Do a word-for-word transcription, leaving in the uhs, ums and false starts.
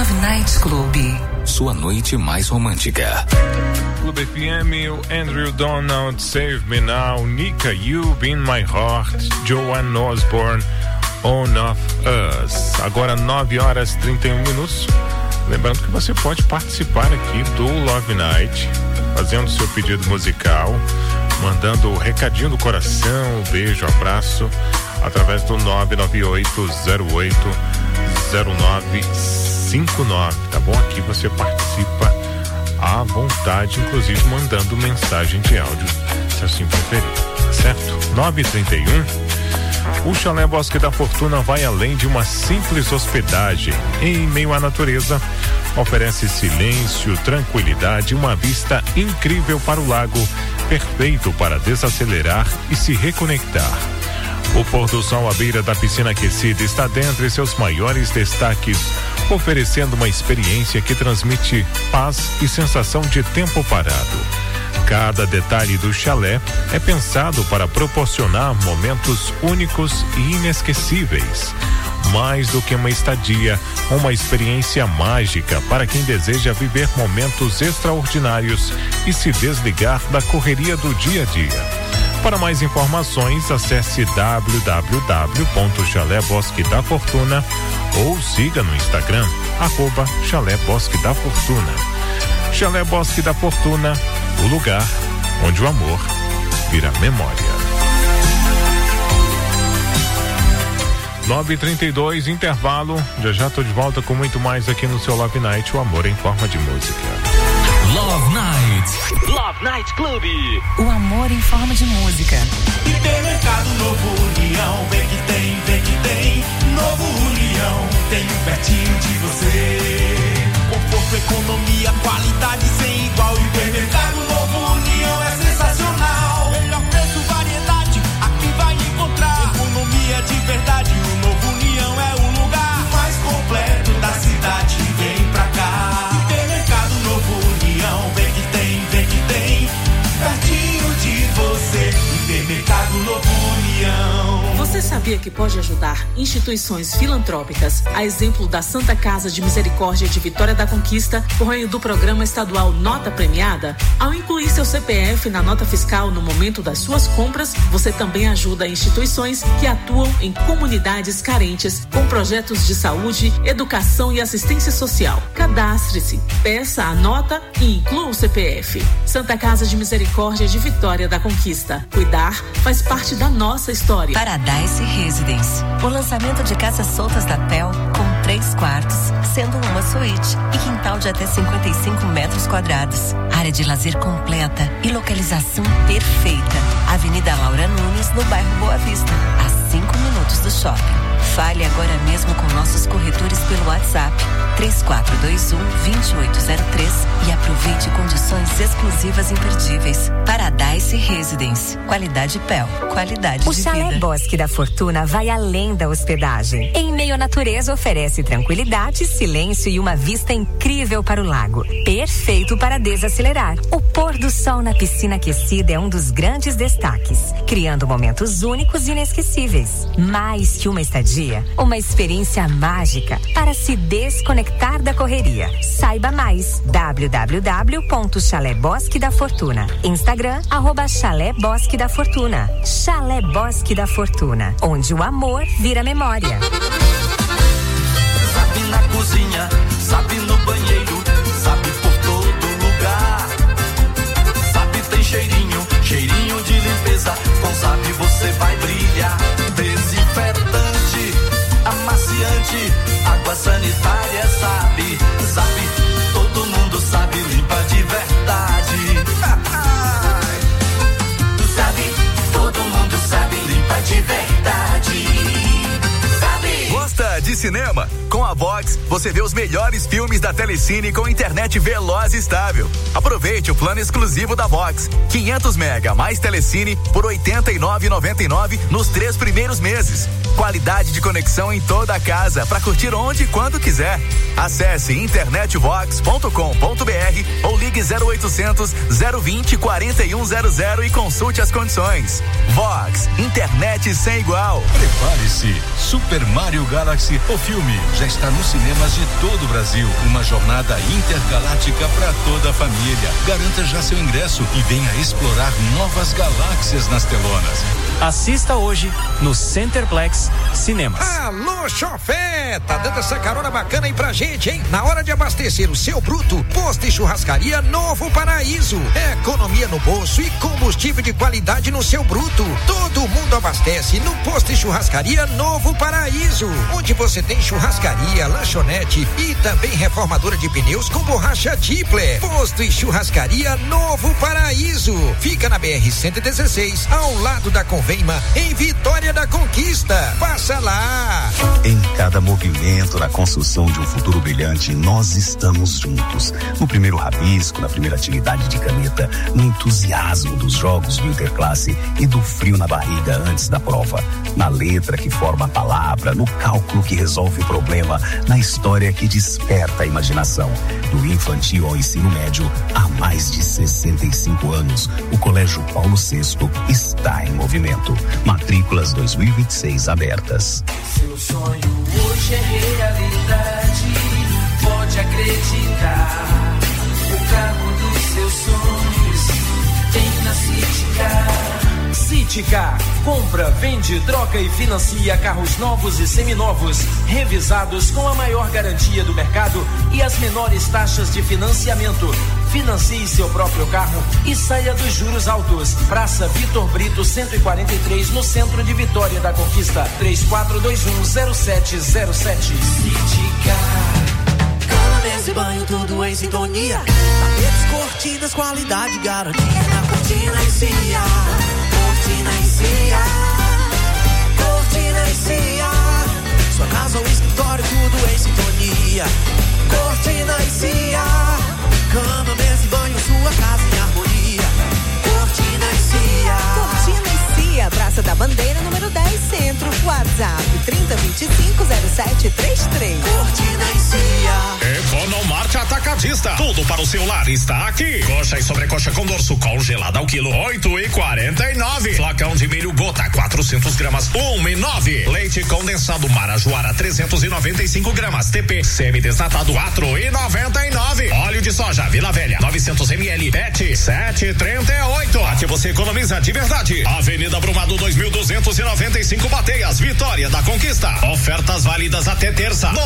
Love Night Club. Sua noite mais romântica. Clube F M, o Andrew Donald, Save Me Now, Nika, You Be In My Heart, Joan Osborne, On Of Us. Agora nove horas e trinta e um minutos. Lembrando que você pode participar aqui do Love Night, fazendo seu pedido musical, mandando o recadinho do coração, beijo, abraço, através do nove nove oito zero oito zero nove cinco nove, tá bom? Aqui você participa à vontade, inclusive mandando mensagem de áudio, se assim preferir, tá certo? nove e trinta e um. O Chalé Bosque da Fortuna vai além de uma simples hospedagem. Em meio à natureza, oferece silêncio, tranquilidade e uma vista incrível para o lago, perfeito para desacelerar e se reconectar. O pôr do sol à beira da piscina aquecida está dentre seus maiores destaques, oferecendo uma experiência que transmite paz e sensação de tempo parado. Cada detalhe do chalé é pensado para proporcionar momentos únicos e inesquecíveis. Mais do que uma estadia, uma experiência mágica para quem deseja viver momentos extraordinários e se desligar da correria do dia a dia. Para mais informações, acesse w w w ponto chalé bosque da fortuna ou siga no Instagram, arroba Chalé Bosque da Fortuna. Chalé Bosque da Fortuna, o lugar onde o amor vira memória. nove e trinta e dois, intervalo. Já já tô de volta com muito mais aqui no seu Love Night, o amor em forma de música. Love Night. Love Night Club. O amor em forma de música. Hipermercado Novo União, vem que tem, vem que tem. Novo União, tem um pertinho de você. Conforto, economia, qualidade sem igual. Hipermercado Novo União é sensacional. Melhor preço, variedade, aqui vai encontrar. Economia de verdade, o Novo União é o lugar mais completo da cidade. Vem pra cá. Hipermercado Novo União, vem que tem, vem que tem. Pertinho de você. Hipermercado Novo União. Você sabia que pode ajudar instituições filantrópicas, a exemplo da Santa Casa de Misericórdia de Vitória da Conquista, por meio do programa estadual Nota Premiada? Ao incluir seu C P F na nota fiscal no momento das suas compras, você também ajuda instituições que atuam em comunidades carentes com projetos de saúde, educação e assistência social. Cadastre-se, peça a nota e inclua o C P F. Santa Casa de Misericórdia de Vitória da Conquista. Cuidar faz parte da nossa história. Paradise Residence. O lançamento de casas soltas da P E L com três quartos, sendo uma suíte e quintal de até cinquenta e cinco metros quadrados. Área de lazer completa e localização perfeita. Avenida Laura Nunes, no bairro Boa Vista, a cinco minutos do shopping. Fale agora mesmo com nossos corretores pelo WhatsApp três quatro dois um, dois oito zero três e aproveite condições exclusivas imperdíveis. Paradise Residence. Qualidade P E L. Qualidade o de Chalé vida. Bosque da Fortuna vai além da hospedagem. Em meio à natureza, oferece tranquilidade, silêncio e uma vista incrível para o lago. Perfeito para desacelerar. O pôr do sol na piscina aquecida é um dos grandes destaques, criando momentos únicos e inesquecíveis. Mais que uma estadia, uma experiência mágica para se desconectar da correria. Saiba mais. w w w ponto chalé bosque da fortuna. Instagram, arroba Chalé Bosque da Fortuna. Chalé Bosque da Fortuna, onde o amor vira memória. Sabe na cozinha, sabe no banheiro, sabe por todo lugar. Sabe tem cheirinho, cheirinho de limpeza. Com Sabe você vai brilhar. Desinfetante, amaciante, água sanitária, sabe, sabe, todo mundo sabe, limpa de verdade. Sabe, todo mundo sabe, limpa de verdade. Sabe. Gosta de cinema? Com a Vox, você vê os melhores filmes da Telecine com internet veloz e estável. Aproveite o plano exclusivo da Vox. quinhentos mega mais Telecine por oitenta e nove reais e noventa e nove centavos nos três primeiros meses. Qualidade de conexão em toda a casa para curtir onde e quando quiser. Acesse internet vox ponto com ponto b r ou ligue zero oitocentos, zero vinte, quarenta e um zero zero e consulte as condições. Vox, internet sem igual. Prepare-se, Super Mario Galaxy, o filme já está agora nos cinemas de todo o Brasil. Uma jornada intergaláctica para toda a família. Garanta já seu ingresso e venha explorar novas galáxias nas telonas. Assista hoje no Centerplex Cinemas. Alô, chofé! Tá dando essa carona bacana aí pra gente, hein? Na hora de abastecer o seu bruto, Posto e Churrascaria Novo Paraíso. Economia no bolso e combustível de qualidade no seu bruto. Todo mundo abastece no Posto e Churrascaria Novo Paraíso, onde você tem churrascaria, lanchonete e também reformadora de pneus com borracha Tipler. Posto e Churrascaria Novo Paraíso. Fica na B R cento e dezesseis, ao lado da Convença, em Vitória da Conquista. Passa lá! Em cada movimento na construção de um futuro brilhante, nós estamos juntos. No primeiro rabisco, na primeira atividade de caneta, no entusiasmo dos jogos do Interclasse e do frio na barriga antes da prova. Na letra que forma a palavra, no cálculo que resolve o problema, na história que desperta a imaginação. Do infantil ao ensino médio, há mais de sessenta e cinco anos, o Colégio Paulo sexto está em movimento. Matrículas dois mil e vinte e seis abertas. Seu sonho hoje é realidade, pode acreditar. O carro dos seus sonhos tem na Citicar. Citicar, compra, vende, troca e financia carros novos e seminovos, revisados com a maior garantia do mercado e as menores taxas de financiamento. Financie seu próprio carro e saia dos juros altos. Praça Vitor Brito cento e quarenta e três, no centro de Vitória da Conquista. três quatro dois um zero sete zero sete. Citicar. Cama, mesa e banho, tudo em sintonia. Tapetes, cortinas, qualidade, garantia. Na Cortina e Cia. Cortina e Cia. Cortina e Cia. Sua casa ou escritório, tudo em sintonia. Cortina e Cia. Cama, mesa e banho, sua casa em harmonia. Cortina e Cia. Cortina e Cia, Praça da Bandeira, número dez, Centro. WhatsApp trinta, vinte e cinco, zero sete trinta e três. Cortina e Cia. Economarte Atacadista. Tudo para o seu lar está aqui. Coxa e sobrecoxa com dorso congelada ao quilo oito e quarenta e nove. Flocão de milho gota quatrocentos gramas um e nove. Leite condensado Marajoara trezentos e noventa e cinco gramas. T P semi-desnatado quatro e noventa e nove. Óleo de soja Vila Velha novecentos mililitros PET sete e trinta e oito. Aqui você economiza de verdade. Avenida Brumado dois mil duzentos e noventa e cinco Bateias, Vitória da Conquista. Ofertas válidas até terça.